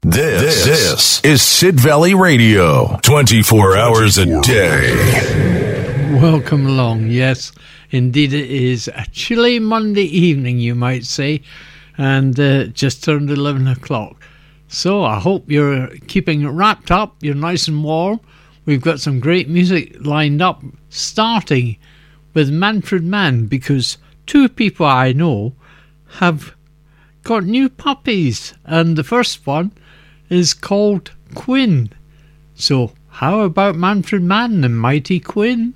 This is Sid Valley Radio, 24 hours a day. Welcome along. Yes, indeed it is a chilly Monday evening, you might say, and just turned 11 o'clock. So I hope you're keeping it wrapped up, you're nice and warm. We've got some great music lined up, starting with Manfred Mann, because two people I know have got new puppies, and the first one is called Quinn. So how about Manfred Mann and Mighty Quinn?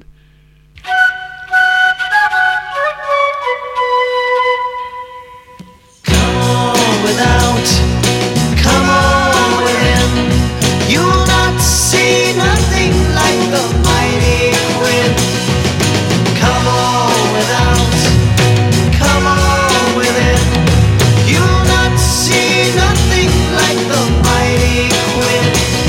Come on without, come on within. You'll not see nothing like the mighty Quinn. Come on without, come on within. You'll not see nothing like the mighty Quinn.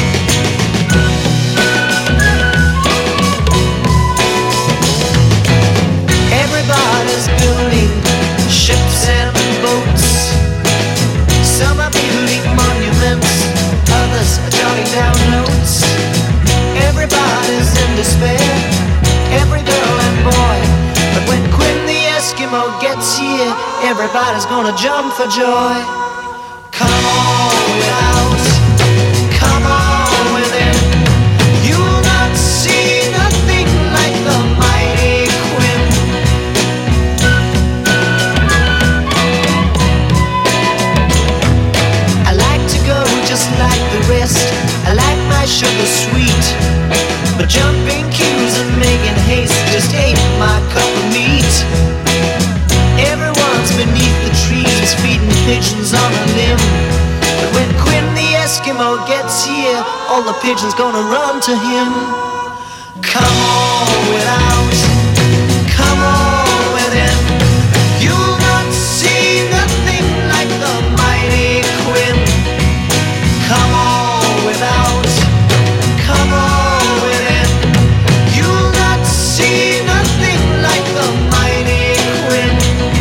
Everybody's building ships and boats. Some are building monuments, others are jotting down notes. Everybody's in despair, every girl and boy. But when Quinn the Eskimo gets here, everybody's gonna jump for joy. Come on without, come on within. You'll not see nothing like the mighty Quinn. I like to go just like the rest. I like my sugar sweet, but jumping queues and making haste just ain't my cup of meat. Everyone's beneath the trees feeding pigeons on a limb. But when Quinn the Eskimo gets here, all the pigeons gonna run to him. Come on without, come on within. You'll not see nothing like the mighty Quinn. Come on without, come on within. You'll not see nothing like the mighty Quinn.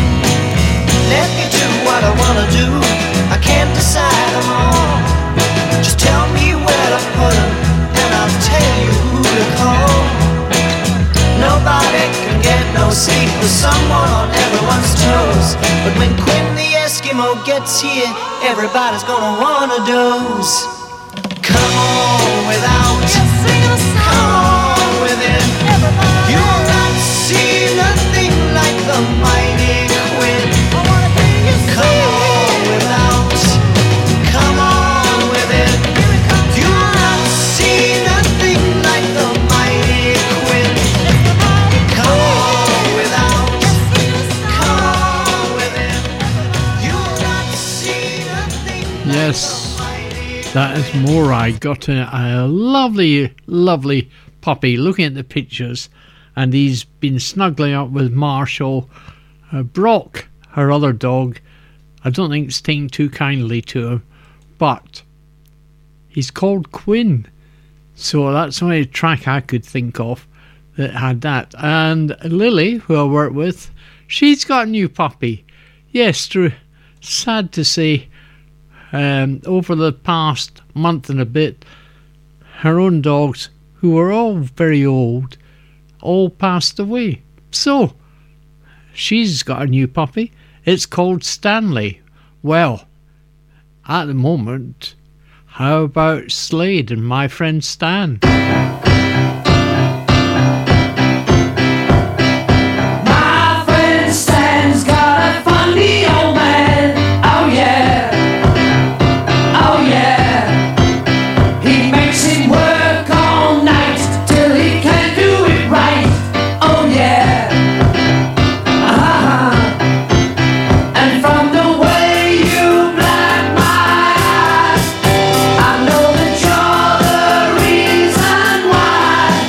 Let me do what I wanna do, I can't decide them all. Just tell me where to put them, and I'll tell you who to call. Nobody can get no sleep with someone on everyone's toes. But when Quinn the Eskimo gets here, everybody's gonna wanna doze. Come on without, come on within. You'll not see nothing like the mighty Quinn. Come on without, come on within. You'll not see nothing like the mighty Quinn. Come on without, come on within. You'll not see nothing like Yes, the mighty that is Morai. Got a lovely, lovely puppy. Looking at the pictures, and he's been snuggling up with Marshall. Brock, her other dog, I don't think it's taking too kindly to him, but he's called Quinn. So that's the only track I could think of that had that. And Lily, who I work with, she's got a new puppy. Yes, sad to say, over the past month and a bit, her own dogs, who were all very old, all passed away. So she's got a new puppy. It's called Stanley. Well, at the moment, how about Slade and My Friend Stan? My friend Stan's got a funny old man. Oh yeah, oh yeah. He makes him work all night till he can't do it right. Oh yeah. And from the way you blind my eyes, I know that you're the reason why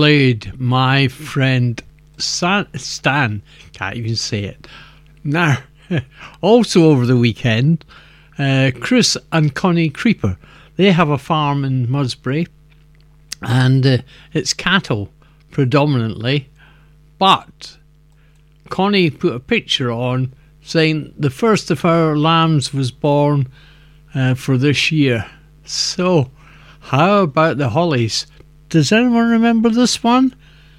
played My Friend Stan. Can't even say it. Now, also over the weekend, Chris and Connie Creeper, they have a farm in Musbury, and it's cattle predominantly, but Connie put a picture on saying the first of our lambs was born for this year. So, how about the Hollies? Does anyone remember this one?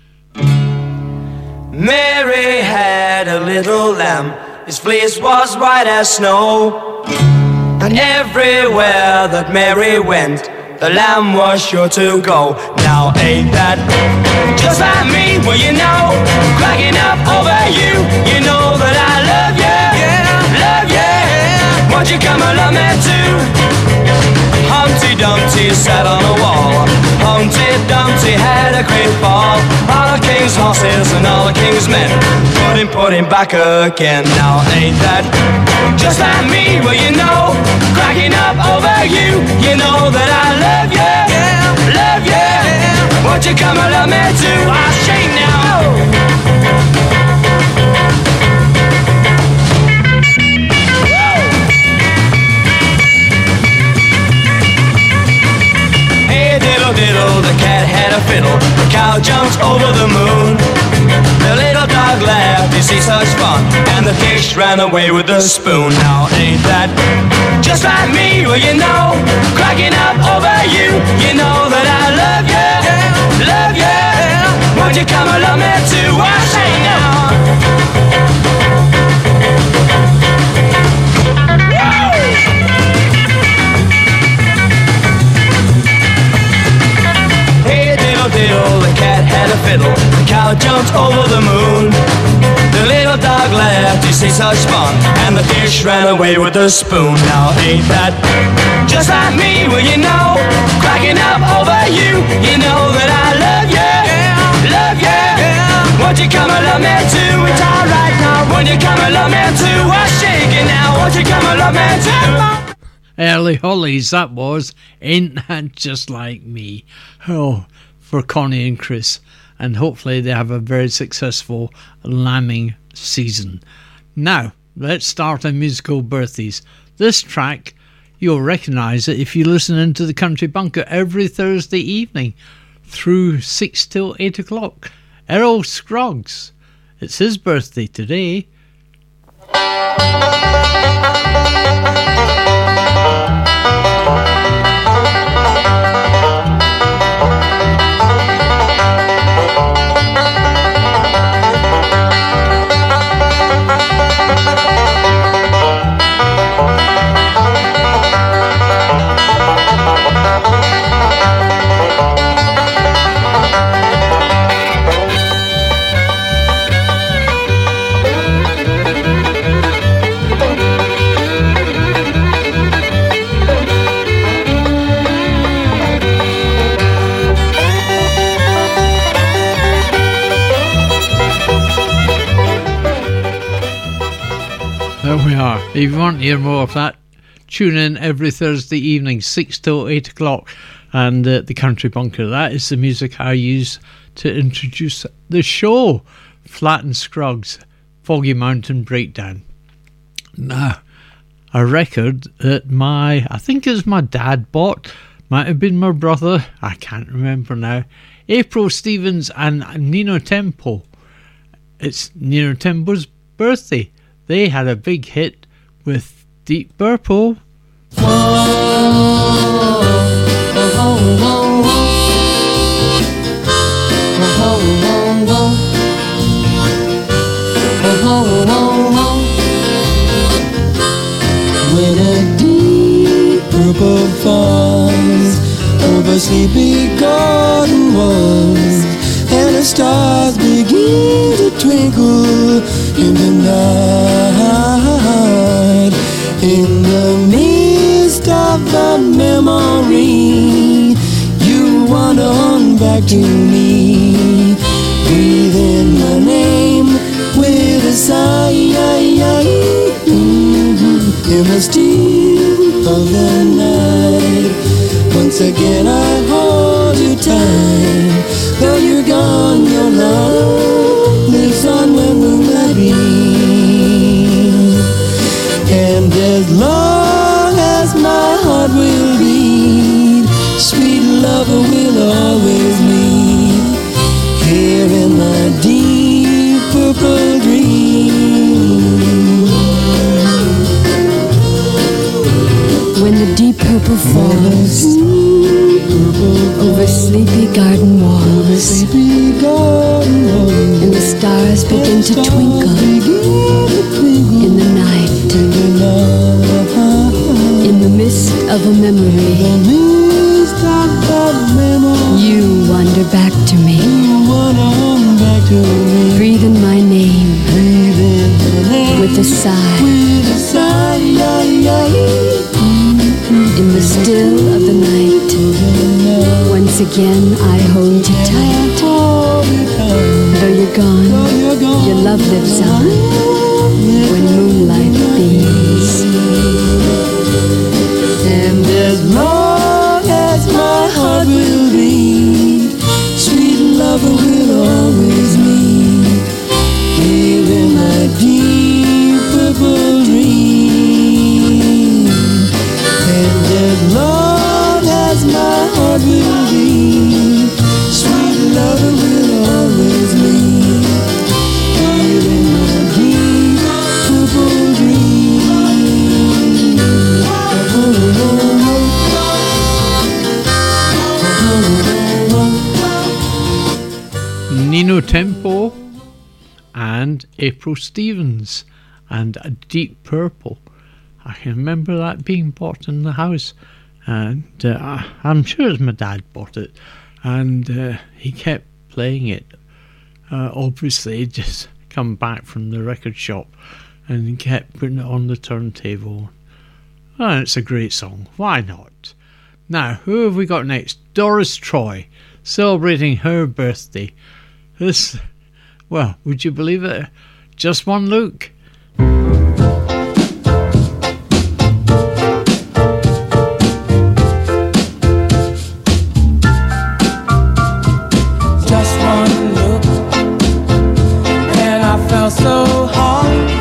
Mary had a little lamb, his fleece was white as snow, and everywhere that Mary went, the lamb was sure to go. Now ain't that just like me? Well, you know, cracking up over you. You know that I love you, love you. Won't you come and love me too? Humpty Dumpty sat on a wall. Humpty Dumpty had a great fall. All the king's horses and all the king's men put him back again. Now ain't that just like me? Well, you know, cracking up over you. You know that I love you, love you. Won't you come and love me too? I sing now. Diddle, the cat had a fiddle, the cow jumped over the moon. The little dog laughed to see such fun, and the fish ran away with the spoon. Now ain't that just like me? Well, you know, cracking up over you. You know that I love you, love you. Won't you come and love me too? I say now. Diddle, the cat had a fiddle, the cow jumped over the moon. The little dog laughed to see such fun, and the fish ran away with the spoon. Now ain't that just like me? Well, you know, cracking up over you. You know that I love you, love you. Won't you come and love me too? It's alright now. Won't you come and love me too? I'm shaking now. Won't you come and love me too? Early Hollies, that was. Ain't that just like me? Oh, for Connie and Chris, and hopefully they have a very successful lambing season. Now, let's start our musical birthdays. This track, you'll recognise it if you listen into the Country Bunker every Thursday evening through 6 till 8 o'clock. Errol Scruggs, it's his birthday today. There we are. If you want to hear more of that, tune in every Thursday evening, 6 till 8 o'clock, and the Country Bunker. That is the music I use to introduce the show. Flat and Scruggs, Foggy Mountain Breakdown. Now, a record that I think it was my dad bought, might have been my brother, I can't remember now. April Stevens and Nino Tempo. It's Nino Tempo's birthday. They had a big hit with Deep Purple. When a deep purple falls over sleepy garden walls, and the stars begin to twinkle in the night, in the midst of a memory, you wander on back to me, breathe in my name with a sigh, in the still of the night. Once again I hold you tight, though you're gone the forest, over sleepy garden walls, and the stars begin to twinkle in the night, in the mist of a memory. You wander back to me, breathe in my name with a sigh. In the still of the night, once again I hold you tight. Though you're gone, your love lives on when moonlight beams. And as long as my heart will beat, sweet lover will always meet here in my deep purple dream. And as long as my heart will beat, sweet lover will always meet here in my deep purple dream. Nino Tempo and April Stevens and a Deep Purple. I can remember that being bought in the house, and I'm sure it's my dad bought it, and he kept playing it. Obviously, he'd just come back from the record shop and he kept putting it on the turntable. Oh, it's a great song. Why not? Now, who have we got next? Doris Troy, celebrating her birthday. This, well, would you believe it? Just one look. Just one look, and I felt so hard.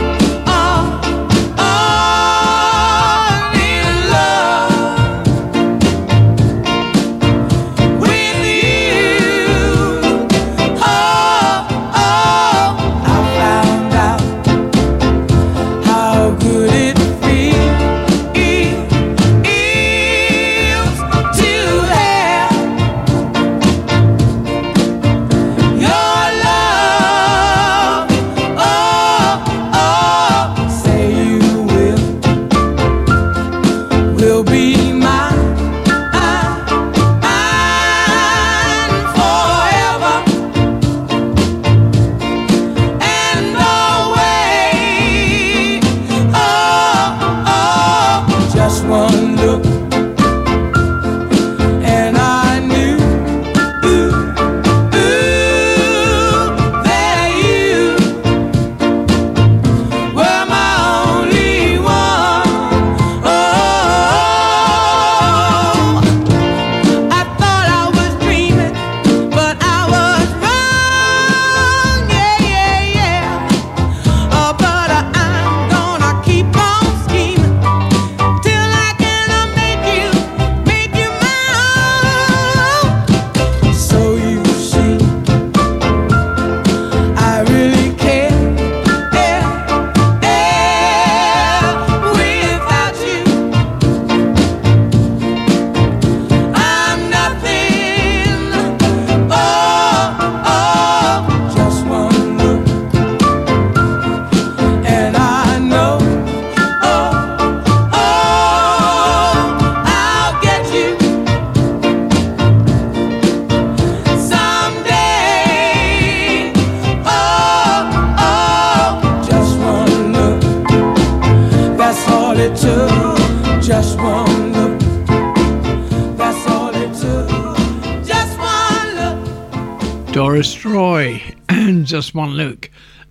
Doris Troy, Just One Look.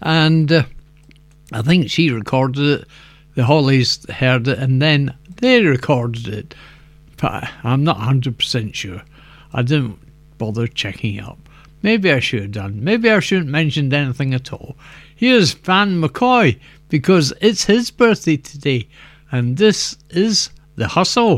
And I think she recorded it, the Hollies heard it, and then they recorded it. But I'm not 100% sure. I didn't bother checking it up. Maybe I should have done. Maybe I shouldn't mention anything at all. Here's Van McCoy, because it's his birthday today, and this is The Hustle.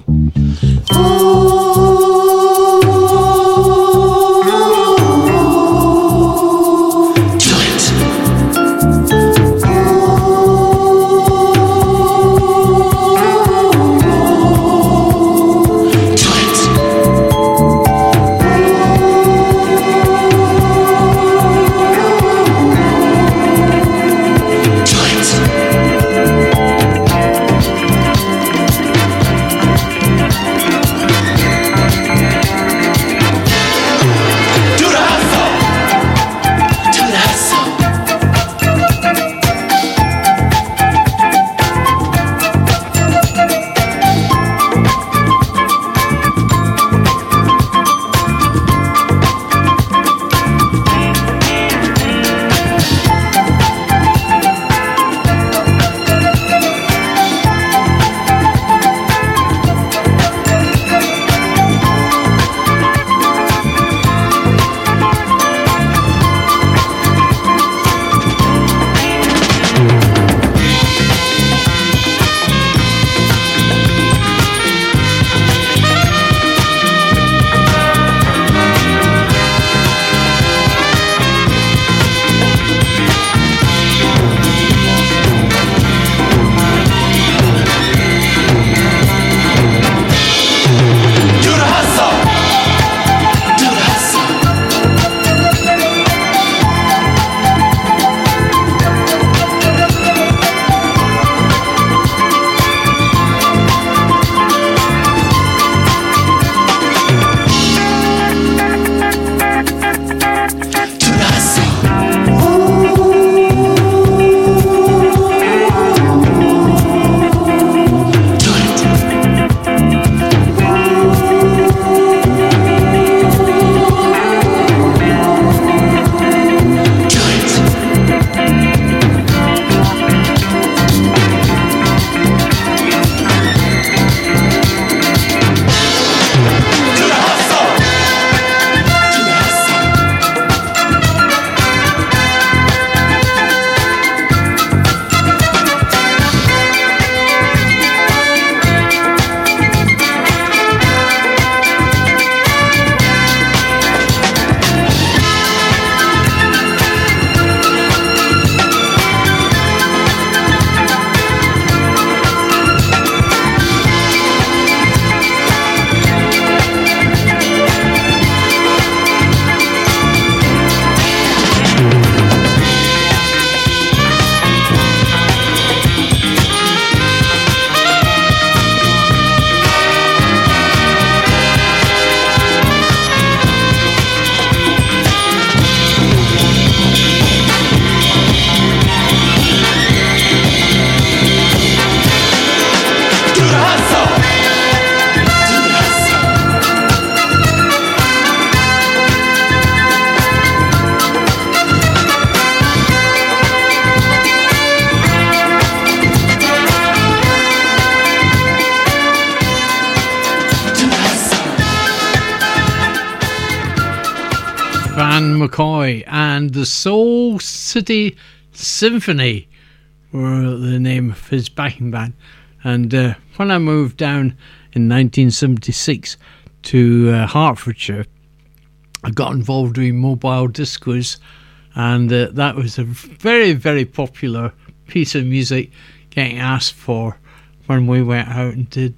McCoy and the Soul City Symphony were the name of his backing band. And when I moved down in 1976 to Hertfordshire, I got involved with mobile discos, and that was a very, very popular piece of music getting asked for when we went out and did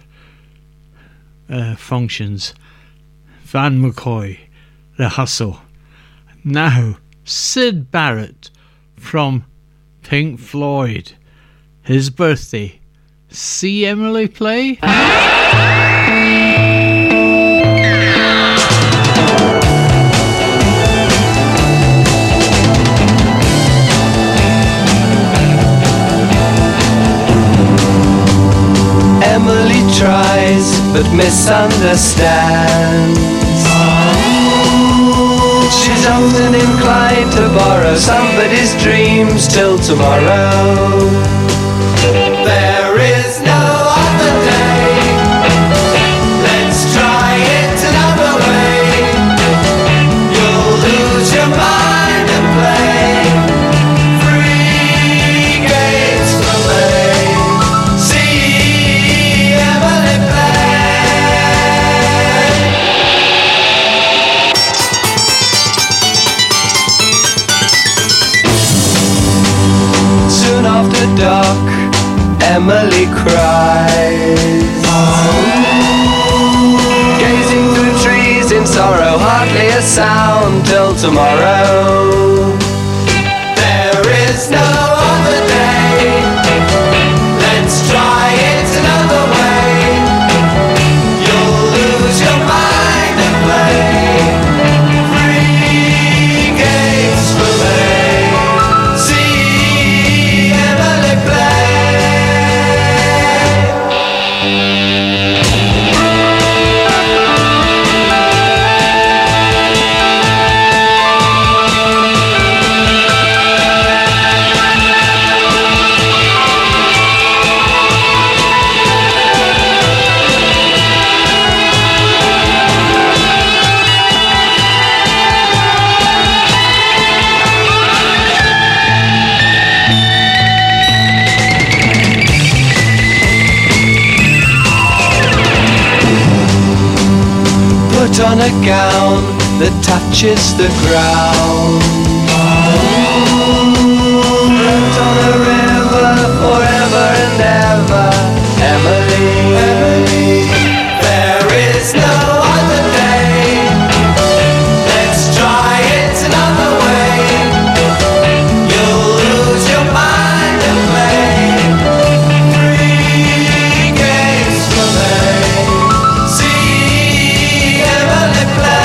functions. Van McCoy, The Hustle. Now, Syd Barrett from Pink Floyd. His birthday. See Emily play? Emily tries but misunderstands. She's often inclined to borrow somebody's dreams till tomorrow. There is no other day. Let's try it another way. You'll lose your mind and play free games for me. See Emily play. Soon after dark, Emily cries, gazing through trees in sorrow, hardly a sound till tomorrow. There is no other day. Let's try it another way. You'll lose your mind and play free games for me. See Emily play. Put on a gown that touches the ground. Float on a river forever and ever. Emily, Emily, there is no other day. Let's try it another way. You'll lose your mind and play free games for me. See Emily play.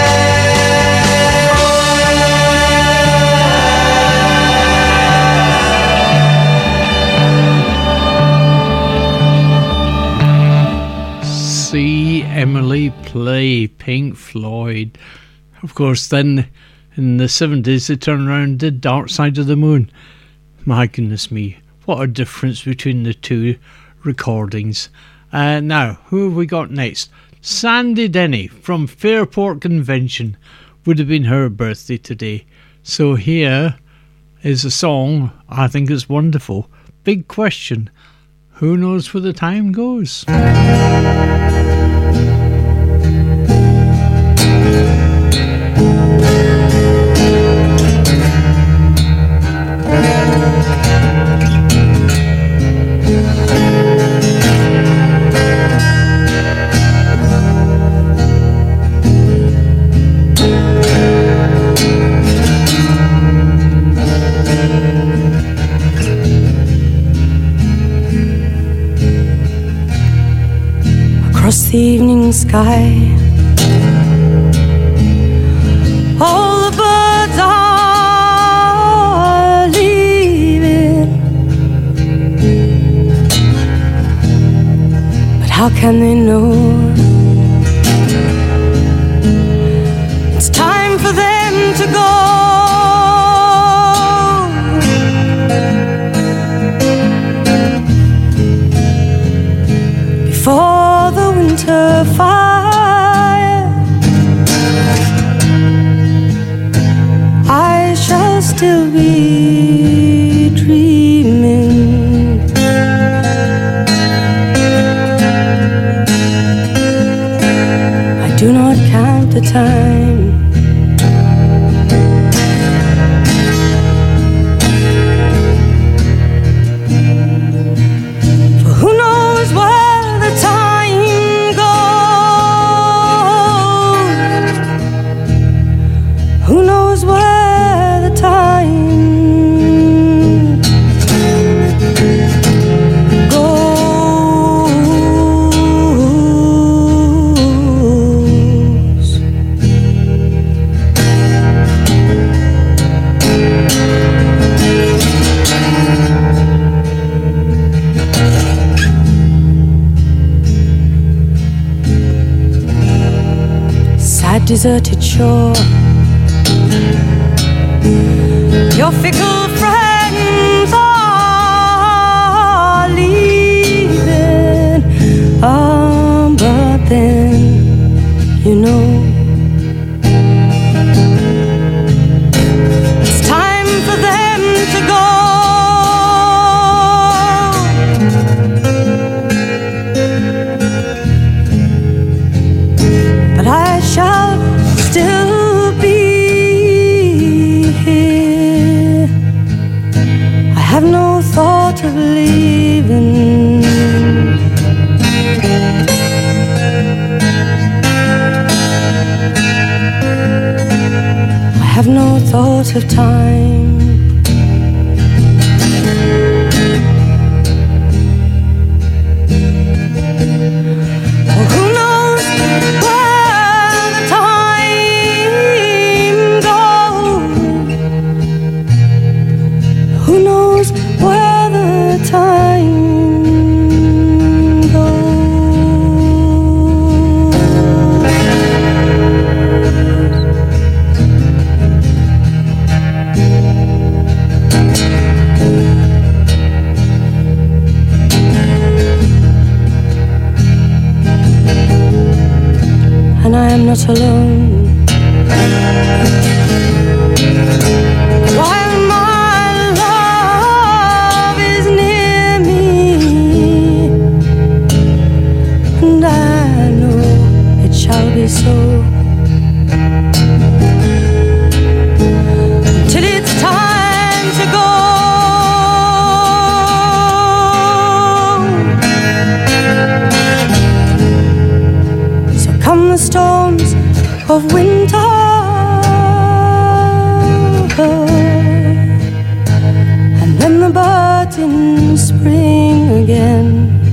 See Emily play, Pink Floyd. Of course, then in the 70s they turned around and did Dark Side of the Moon. My goodness me, what a difference between the two recordings. Now, who have we got next? Sandy Denny from Fairport Convention. Would have been her birthday today. So here is a song I think is wonderful. Big Question. Who knows where the time goes? Across the evening sky, all the birds are leaving, but how can they know it's time for them to go? Before the winter fire deserted shore. Your fickle friends are leaving, but then, you know, it's time for them to go. But I shall still be here. I have no thought of leaving. I have no thought of time. Oh, who knows where the time goes? Who knows where the time goes? And I am not alone. While my love is near me, and I know it shall be so, till it's time to go. So come the storms of winter, and then the birds in spring again.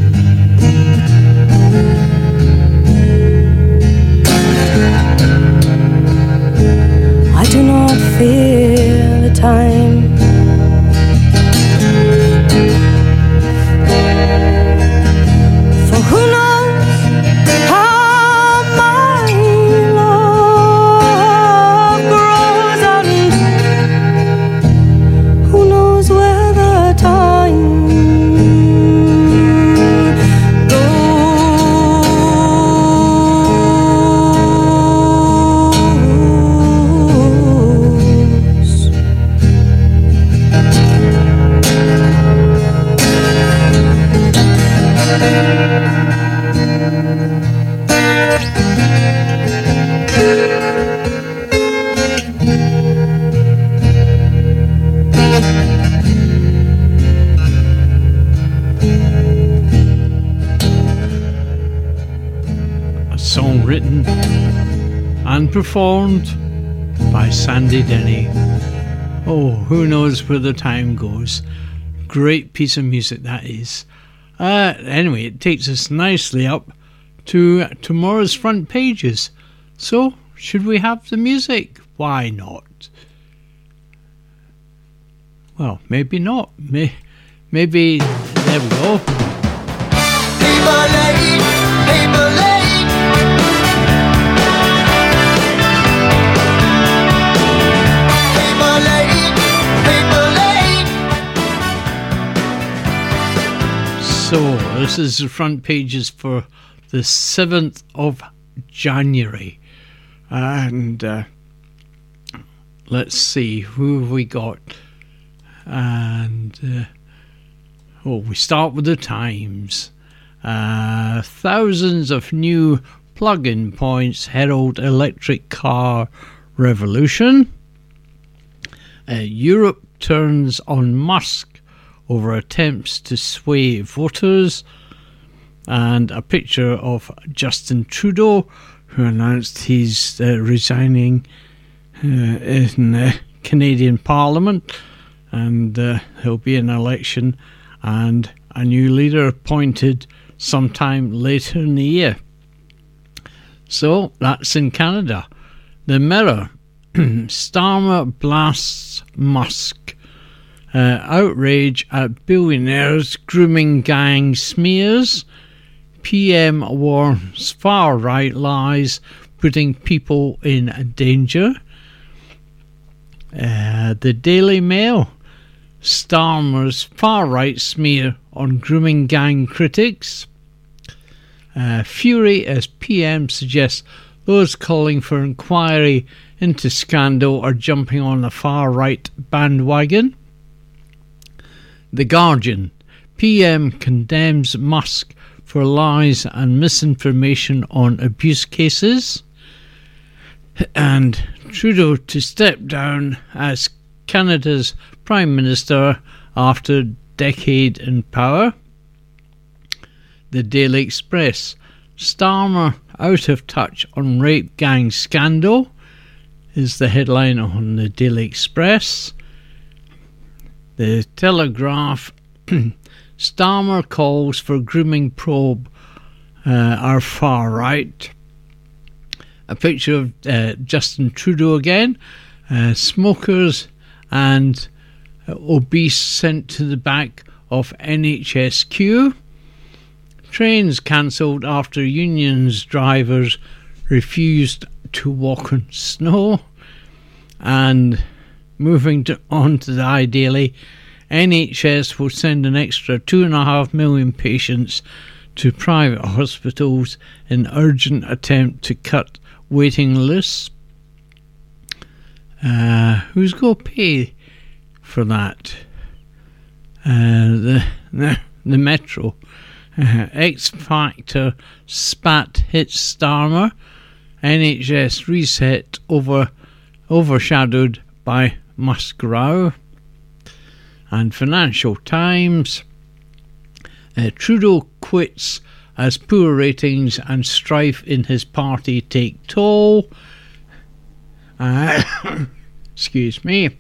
I do not fear the time. For who knows how my love grows, and who knows where the time goes. A song written and performed by Sandy Denny. Oh, who knows where the time goes. Great piece of music that is. Anyway, it takes us nicely up to tomorrow's front pages. So, should we have the music? Why not? Well, maybe not. Maybe, there we go. Paper lady, paper lady. Paper lady, paper lady. So, this is the front pages for the 7th of January. And let's see, who have we got? And we start with the Times. Thousands of new plug-in points herald electric car revolution. Europe turns on Musk over attempts to sway voters. And a picture of Justin Trudeau, who announced he's resigning in Canadian Parliament. And there'll be an election and a new leader appointed sometime later in the year. So that's in Canada. The Mirror. Starmer blasts Musk. Outrage at billionaires grooming gang smears. PM warns far-right lies putting people in danger. The Daily Mail, Starmer's far-right smear on grooming gang critics. Fury as PM suggests those calling for inquiry into scandal are jumping on the far-right bandwagon. The Guardian, PM condemns Musk for lies and misinformation on abuse cases. And Trudeau to step down as Canada's Prime Minister after a decade in power. The Daily Express, Starmer out of touch on rape gang scandal, is the headline on the Daily Express. The Telegraph, Starmer calls for grooming probe are far right. A picture of Justin Trudeau again, smokers and obese sent to the back of NHS queue. Trains cancelled after unions drivers refused to walk on snow. And moving on to the iDaily, NHS will send an extra 2.5 million patients to private hospitals in urgent attempt to cut waiting lists. Who's going to pay for that? The Metro. X Factor spat hits Starmer. NHS reset overshadowed by Musk row. And Financial Times, Trudeau quits as poor ratings and strife in his party take toll. Excuse me.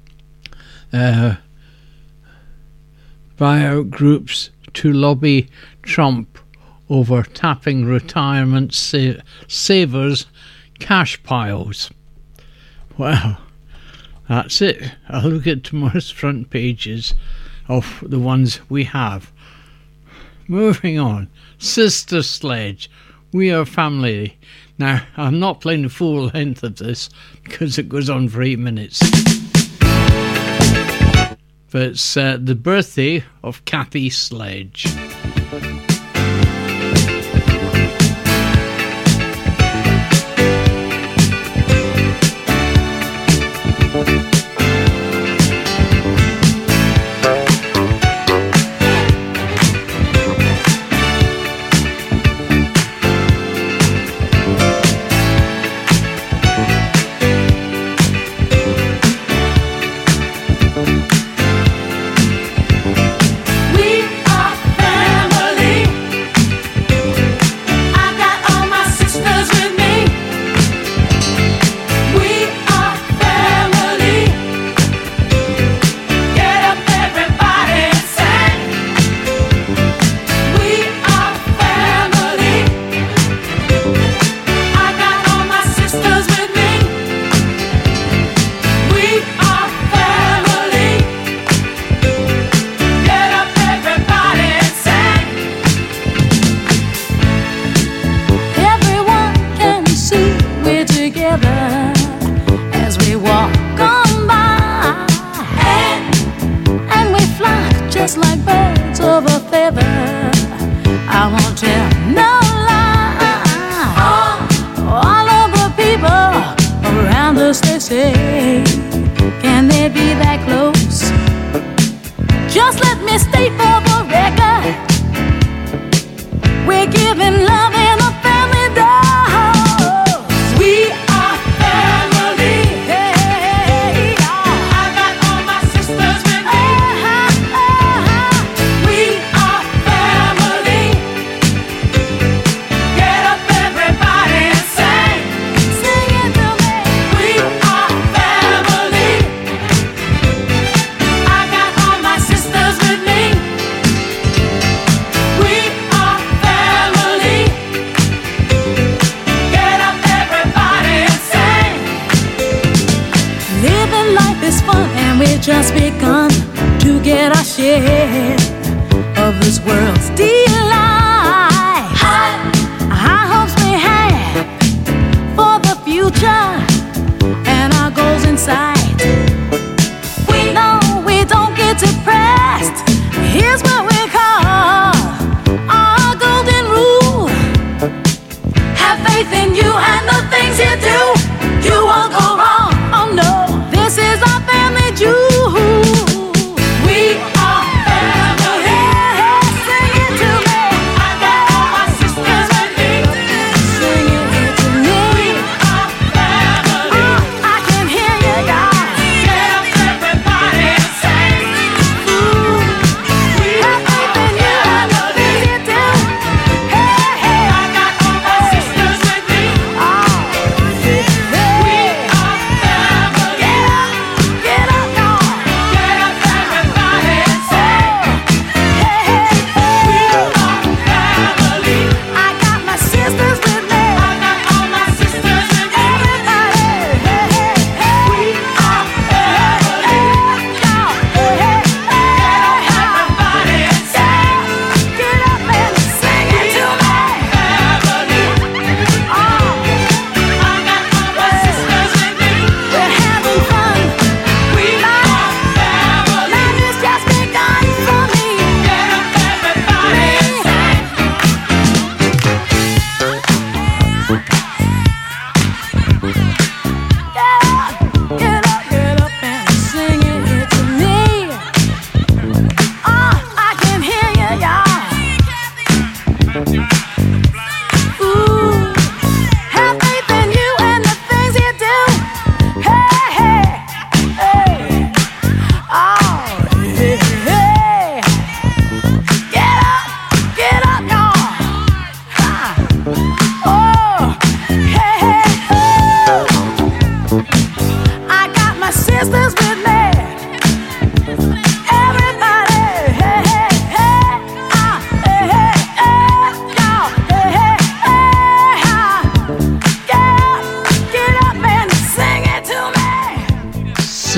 Buyout groups to lobby Trump over tapping retirement savers' cash piles. Well, that's it. I'll look at tomorrow's front pages of the ones we have. Moving on. Sister Sledge. We Are Family. Now, I'm not playing the full length of this because it goes on for 8 minutes. But it's the birthday of Kathy Sledge. Just begun to get our share of this world's delight. High hopes we had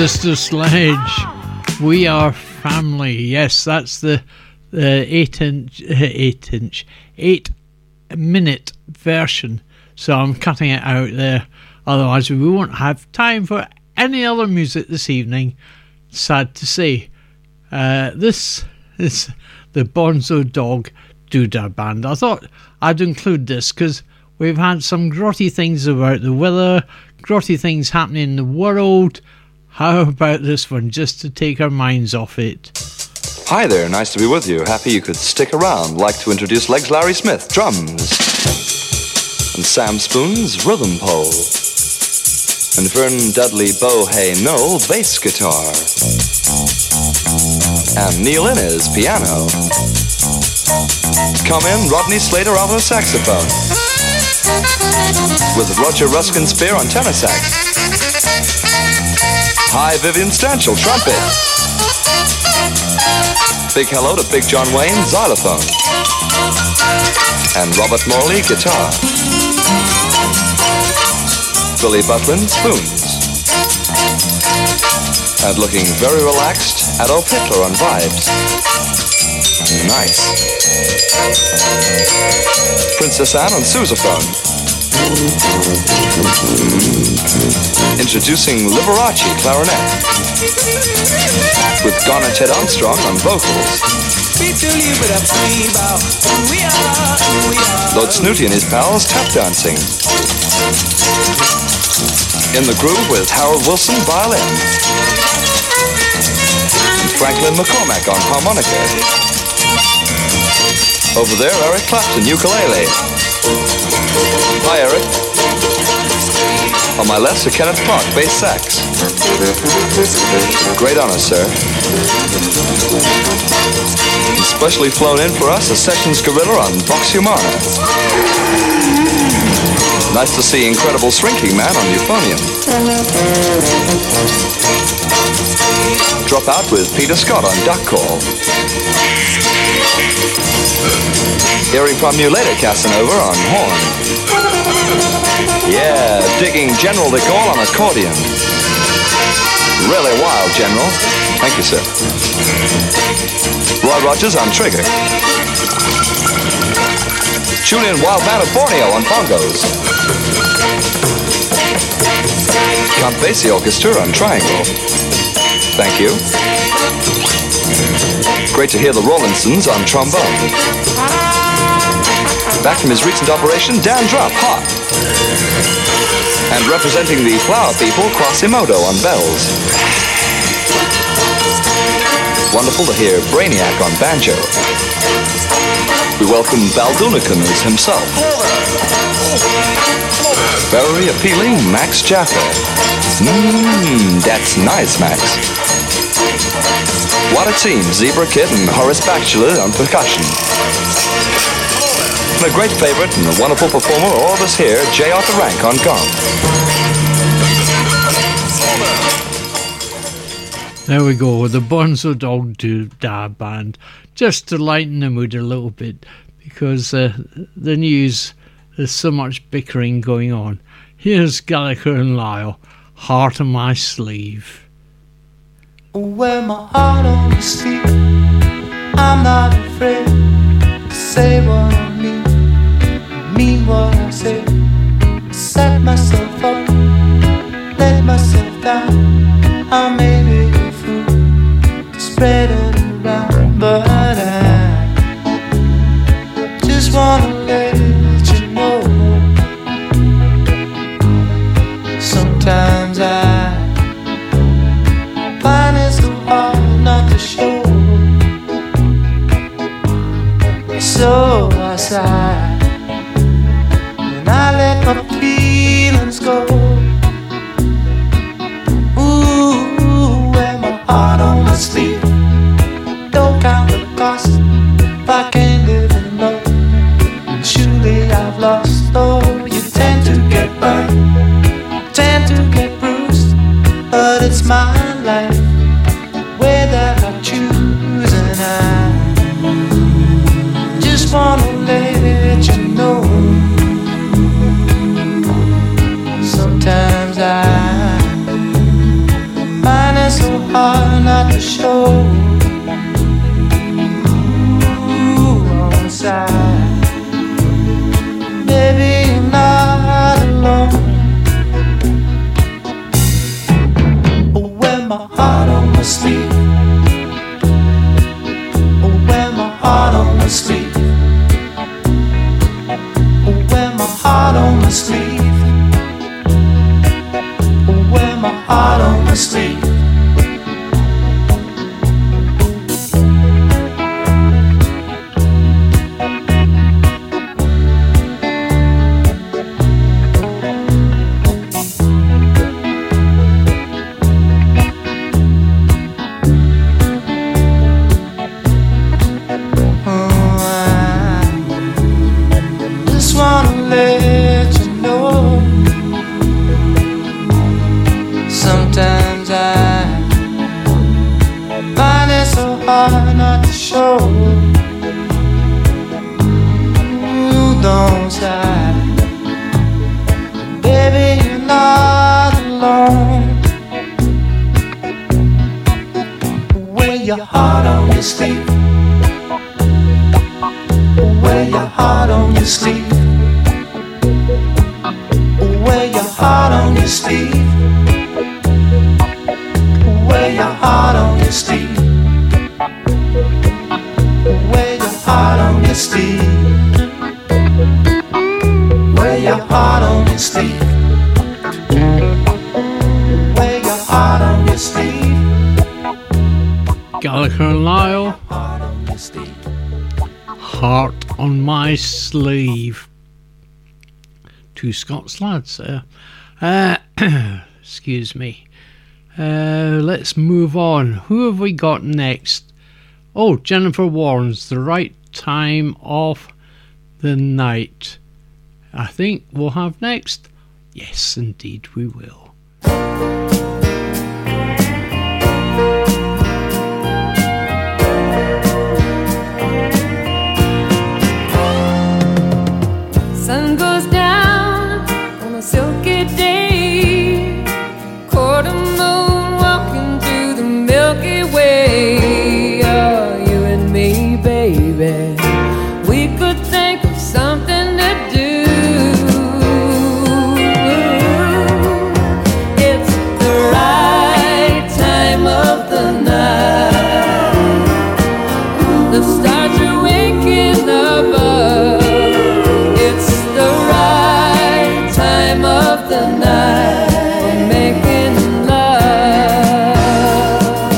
Sister Sledge, We Are Family. Yes, that's the 8-minute version. So I'm cutting it out there. Otherwise, we won't have time for any other music this evening. Sad to say. This is the Bonzo Dog Doodah Band. I thought I'd include this because we've had some grotty things about the weather, grotty things happening in the world. How about this one, just to take our minds off it? Hi there, nice to be with you. Happy you could stick around. Like to introduce Legs Larry Smith, drums. And Sam Spoon's rhythm pole. And Vern Dudley Bohay Knoll, bass guitar. And Neil Innes, piano. Come in, Rodney Slater, alto saxophone. With Roger Ruskin Spear on tenor sax. Hi, Vivian Stanchel, trumpet. Big hello to Big John Wayne, xylophone. And Robert Morley, guitar. Billy Butlin, spoons. And looking very relaxed, Adolf Hitler on vibes. Nice. Princess Anne on sousaphone. Introducing Liberace clarinet. With Garner Ted Armstrong on vocals. Lord Snooty and his pals tap dancing. In the groove with Harold Wilson violin. And Franklin McCormack on harmonica. Over there, Eric Clapton, ukulele. Hi, Eric. On my left, Sir Kenneth Clark, bass sax. Great honor, sir. And specially flown in for us, a Sessions gorilla on Vox Humana. Nice to see Incredible Shrinking Man on euphonium. Drop out with Peter Scott on duck call. Hearing from you later, Casanova on horn. Yeah, digging General de Gaulle on accordion. Really wild, General. Thank you, sir. Roy Rogers on trigger. Julian Wildman of Borneo on bongos. Count Basie Orchestra on triangle. Thank you. Great to hear the Rawlinsons on trombone. Back from his recent operation, Dan Drupp, hot. And representing the Flower People, Quasimodo on bells. Wonderful to hear Brainiac on banjo. We welcome Baldunicans himself. Very appealing, Max Jaffa. That's nice, Max. What a team, Zebra Kid and Horace Batchelor on percussion. And a great favorite and a wonderful performer, all of us here, J. Arthur Rank on gong. There we go, the Bonzo Dog Doodah Band, just to lighten the mood a little bit, because the news, there's so much bickering going on. Here's Gallagher and Lyle, Heart on My Sleeve. Wear my heart on my sleeve. I'm not afraid to say what I mean what I say. Set myself up, let myself down. I may be a fool to spread it around, but I just wanna let you know. Sometimes I find it so hard not to show. So I sigh and I let my feelings go. Ooh, wear my heart on my sleeve. Don't count the cost if I can't live in love. And surely I've lost. Oh, you tend to get burned, tend to get bruised, but it's my life, way that I choose, and I just wanna let you know. Sometimes I find hard not to show. Ooh, on the side, baby, you're not alone. Oh, wear my heart on my sleeve. Oh, wear my heart on my sleeve. Oh, wear my heart on my sleeve. Wear my heart on my sleeve. Sleeve. Two Scots lads there. Excuse me. Let's move on. Who have we got next? Oh, Jennifer Warnes, The Right Time of the Night. I think we'll have next. Yes, indeed we will. Sun goes down on a silky day, quarter moon walking through the Milky Way. Oh, you and me, baby, we could think of something to do. It's the right time of the night. The stars are waking up. Of the night, we're making love.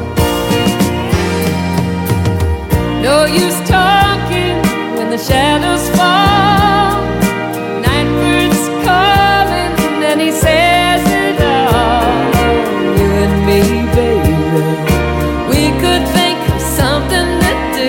No use talking when the shadows fall. Night bird's calling and he says it all. You and me, baby, we could think of something to do.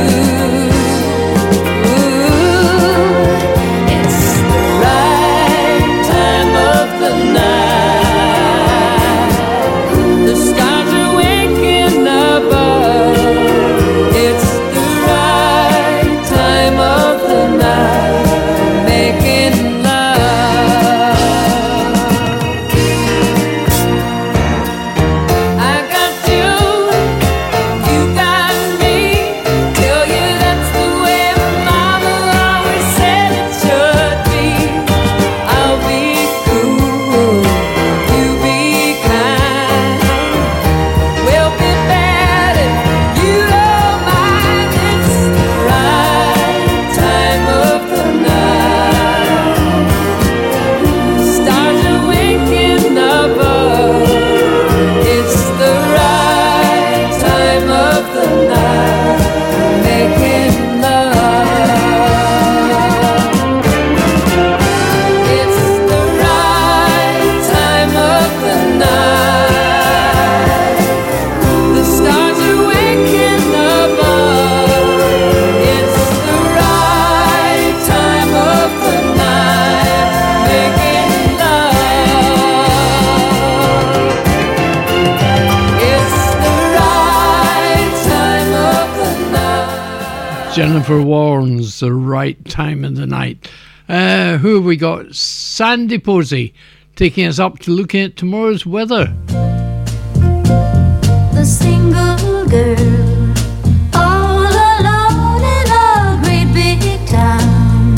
Jennifer Warnes, The Right Time of the Night. Who have we got? Sandy Posey, taking us up to looking at tomorrow's weather. single girl, all alone in a great big town.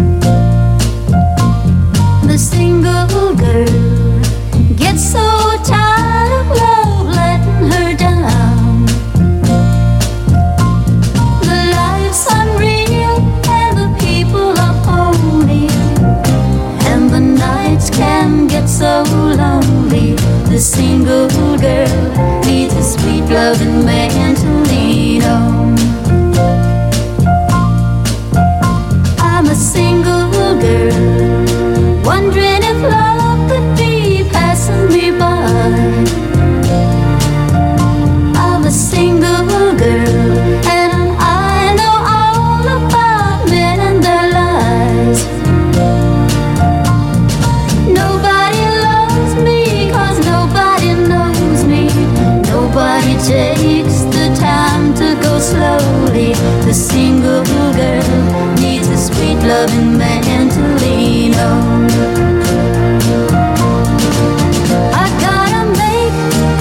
The single girl gets so tired of love letting her down. The life's unreal and the people are phony, and the nights can get so lonely. The single girl needs a sweet loving man to lean on. I'm a single girl, wondering if love could be passing me by. I'm a single girl, and I know all about men and their lies. Nobody loves me 'cause nobody knows me. Nobody takes the time to go slowly. The single girl needs a sweet loving man to lean on. I gotta make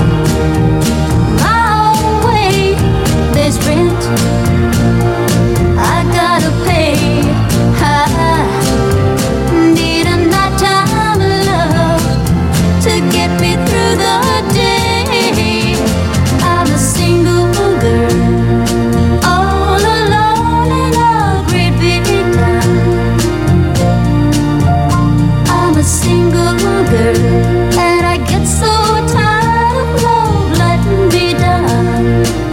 my own way. There's rent I gotta pay. I need a nighttime love to get me through the day. I'm a single girl, all alone in a great big town. I'm a single girl, and I get so tired of love letting me down.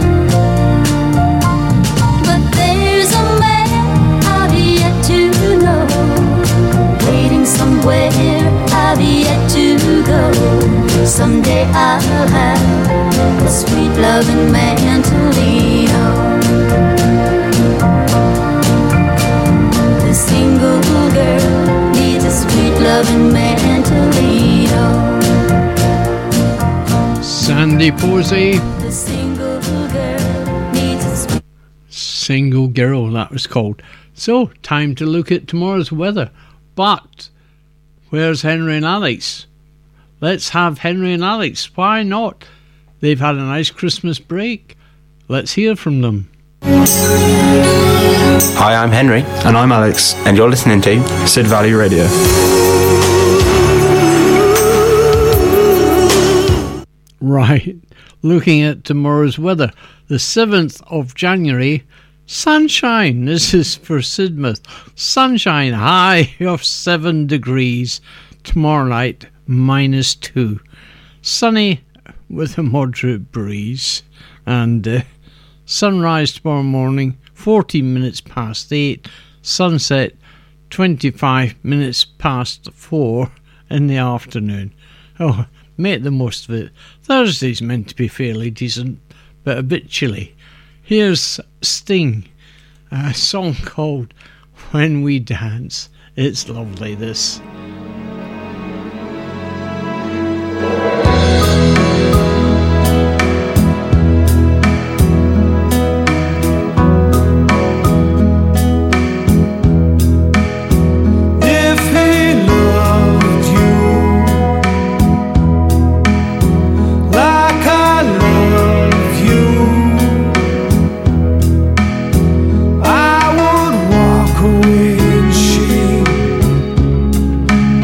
But there's a man I've yet to know, waiting somewhere I've yet to go. Someday I'll have a sweet loving man to lean on. The single girl needs a sweet loving man to lean on. Sandy Posey, The single girl needs a sweet Single Girl, that was called. So, time to look at tomorrow's weather. But, where's Henry and Alex? Let's have Henry and Alex. Why not? They've had a nice Christmas break. Let's hear from them. Hi, I'm Henry. And I'm Alex. And you're listening to Sid Valley Radio. Right, looking at tomorrow's weather. The 7th of January, sunshine. This is for Sidmouth. Sunshine, high of 7 degrees. Tomorrow night, -2. Sunny with a moderate breeze. And sunrise tomorrow morning, 14 minutes past 8. Sunset, 25 minutes past 4 in the afternoon. Oh, make the most of it. Thursday's meant to be fairly decent, but a bit chilly. Here's Sting, a song called When We Dance. It's lovely, this. I would walk away in shame.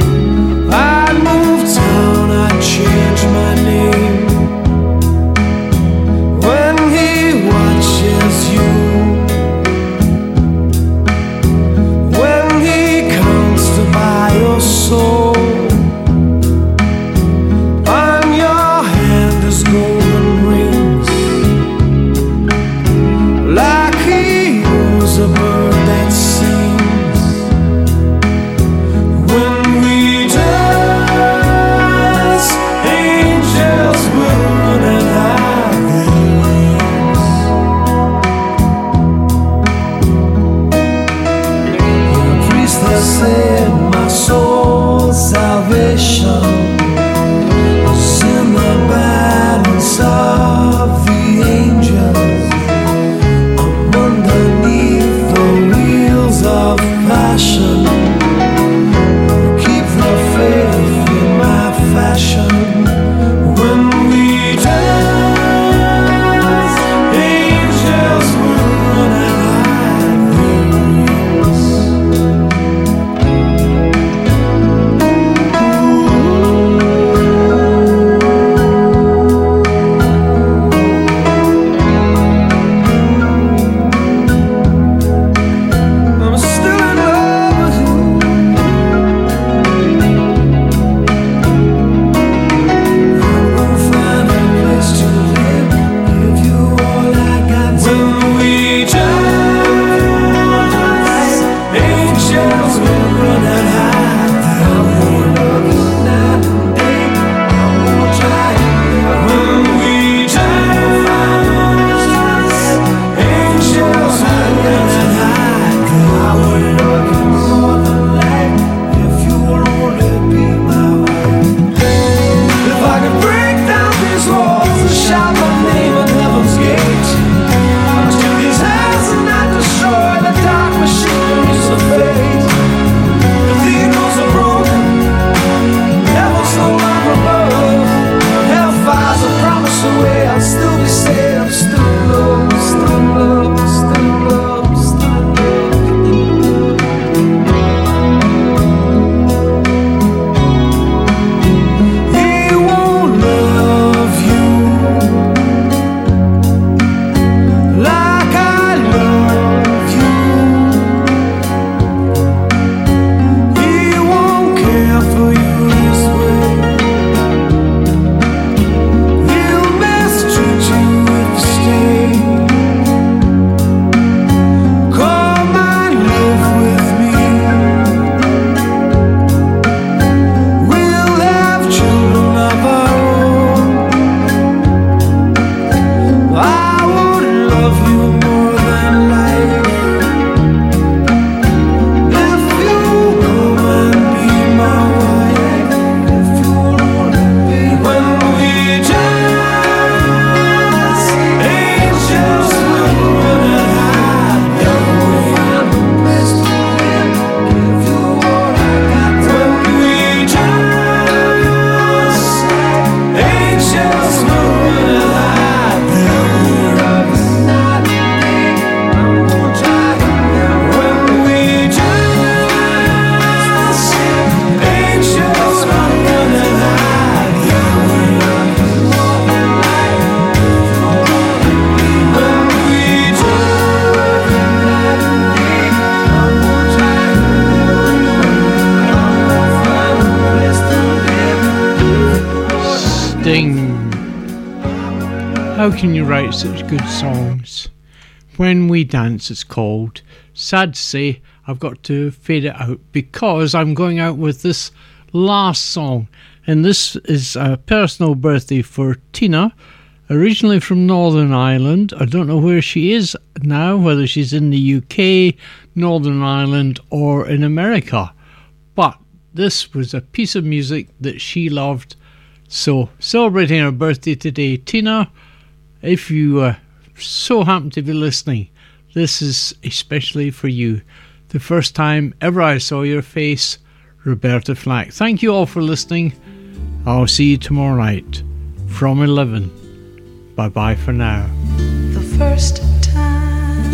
How can you write such good songs? When We Dance, it's called. Sad to say, I've got to fade it out because I'm going out with this last song. And this is a personal birthday for Tina, originally from Northern Ireland. I don't know where she is now, whether she's in the UK, Northern Ireland, or in America. But this was a piece of music that she loved. So, celebrating her birthday today, Tina, if you so happen to be listening, this is especially for you. The first time ever I saw your face, Roberta Flack. Thank you all for listening. I'll see you tomorrow night from 11. Bye-bye for now. The first time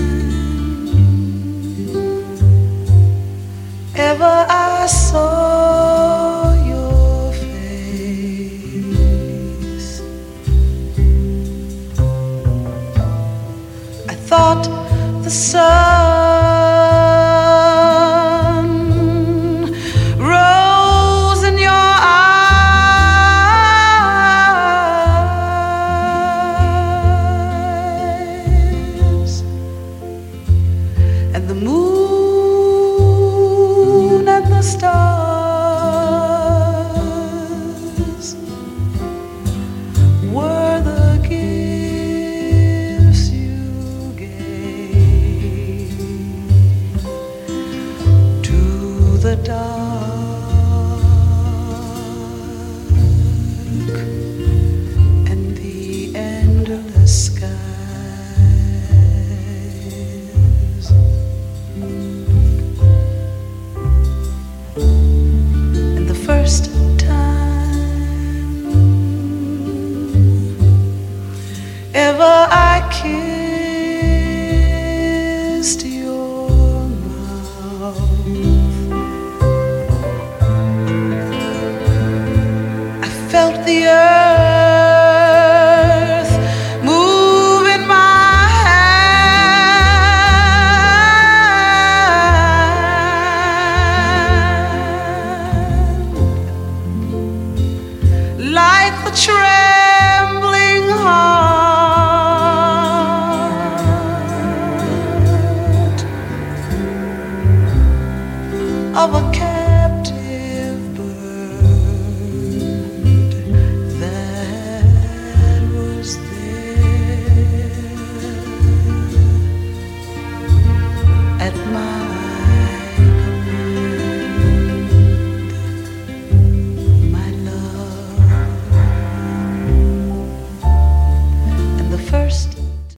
ever I saw your face, I thought the sun rose in your eyes, and the moon and the stars